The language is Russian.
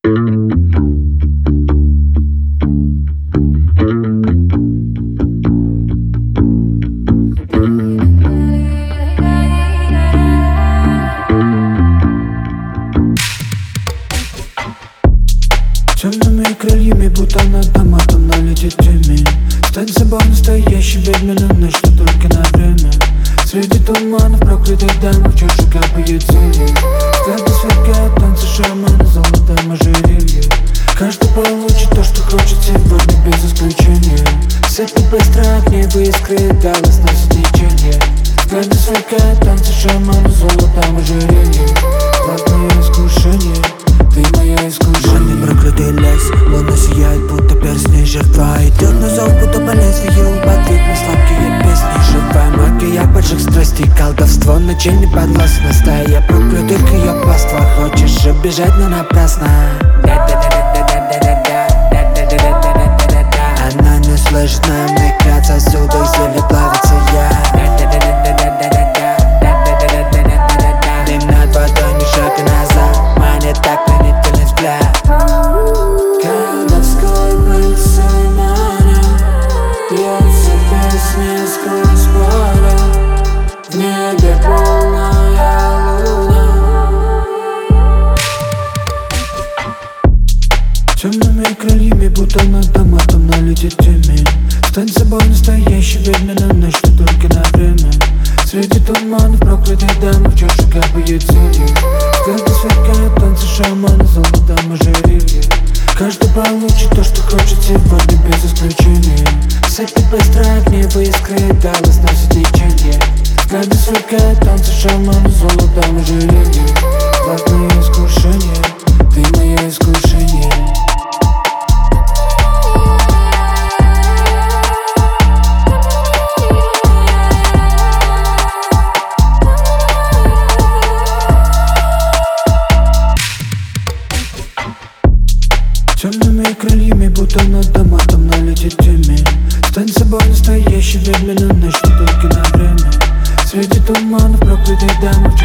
Темными крыльями, будто над доматом налетит темень. Стань собой настоящий ведьмина ночь, что только на время. Среди туманов проклятых дамов в чаше капает зелье. Взгляды сверкают, танцы шамана, золотом ожерелье. Каждый получит то, что хочет сегодня без исключения. Сыпь быстро к небу искры, дало сносит течение. Взгляды сверкают, танцы шамана, золотом ожерелье. Главное искушение, ты моя искушение. Проклятый лес, луна сияет, будто перстни, жертва идет на зов, будто по лезвию. В ответ на сладкие песни, живая магия больших страстей. Колдовство ночей не подвластно, стая проклятых ее паства. Хочешь убежать, но напрасно. Она не слышит намек, ряд сосудов, зелье плавится я. Дым над водой, ни шага назад, манит так пленительный взгляд. Колдовской пыльцой маня бьется песня сквозь поле. В небе полная луна. Темными крыльями, будто над доматом налетит темень. Стань собой настоящий ведьмина ночь, что только на время. Среди туманов проклятых дамов в чаше капает зелье. Взгляды сверкают, танцы шамана, золотом ожерелье. Каждый получит то, что хочет сегодня без исключения. Сыпь быстро к небу искры, дало сносит течение. Взгляды сверкают, танцы шамана, золотом ожерелье. Главное искушение, ты мое искушение. Темными крыльями, будто над доматом налетит темень. Стань собой настоящий ведьмина ночь, что только на время. Среди туманов проклятых дамов